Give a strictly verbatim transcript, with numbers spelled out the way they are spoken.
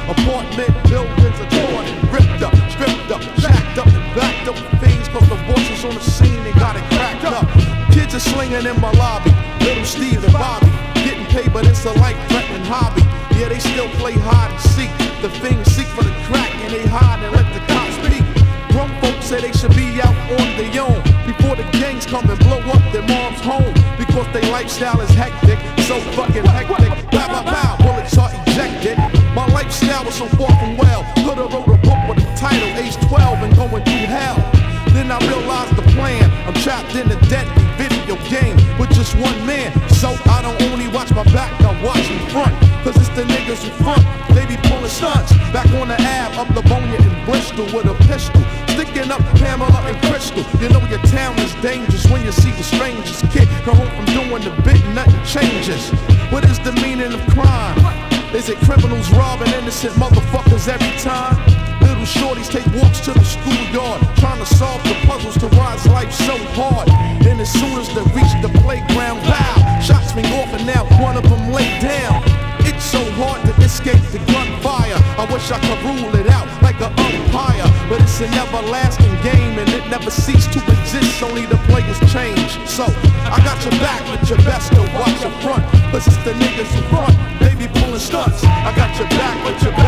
Apartment buildings are torn and ripped up, stripped up, shacked up and backed up with fiends, cause the voices on the scene, they got it cracked up. Kids are slinging in my lobby, little Steve and Bobby, getting paid but it's a life-threatening hobby. Yeah, they still play hide and seek, the fiends seek for the crack and they hide and let the cops peek. Grown folks say they should be out on their own before the gangs come and blow up their mom's home, because their lifestyle is hectic, so fucking hectic. Pow, pow, pow, bullets are ejected. My lifestyle was so far from well, could've wrote a book with the title age twelve and going through hell. Then I realized the plan, I'm trapped in a deadly video game with just one man, so I don't only watch my back, I watch in front, cause it's the niggas in front, they be pulling stunts. Back on the Ave, up Livonia in Bristol with a pistol, sticking up Pamela and Crystal. You know your town is dangerous when you see the strangers. Kid come home from doing the bit, nothing changes. What is the meaning of crime? Is it criminals robbing innocent motherfuckers every time? Little shorties take walks to the schoolyard, trying to solve the puzzles to why is life so hard. And as soon as they reach the playground, wow, shots ring off and now one of them lay down. It's so hard to escape the gunfire. I wish I could rule it out like an umpire, but it's an everlasting game and it never ceased to exist, only the players change. So I got your back, but your best to watch your front, cause it's the niggas in front, they be pulling stunts. I got your back, but your